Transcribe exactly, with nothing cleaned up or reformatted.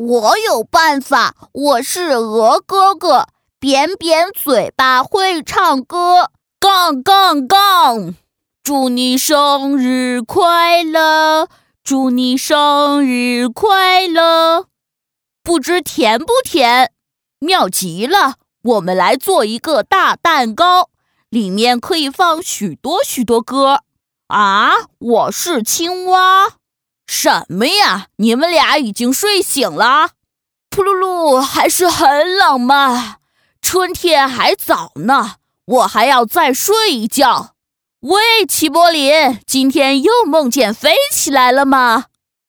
我有办法，我是鹅哥哥，扁扁嘴巴会唱歌。 杠杠杠！祝你生日快乐，祝你生日快乐。不知甜不甜？妙极了！我们来做一个大蛋糕，里面可以放许多许多歌。啊，我是青蛙。什么呀？你们俩已经睡醒了？噗噜噜，还是很冷嘛。春天还早呢，我还要再睡一觉。喂，齐柏林，今天又梦见飞起来了吗？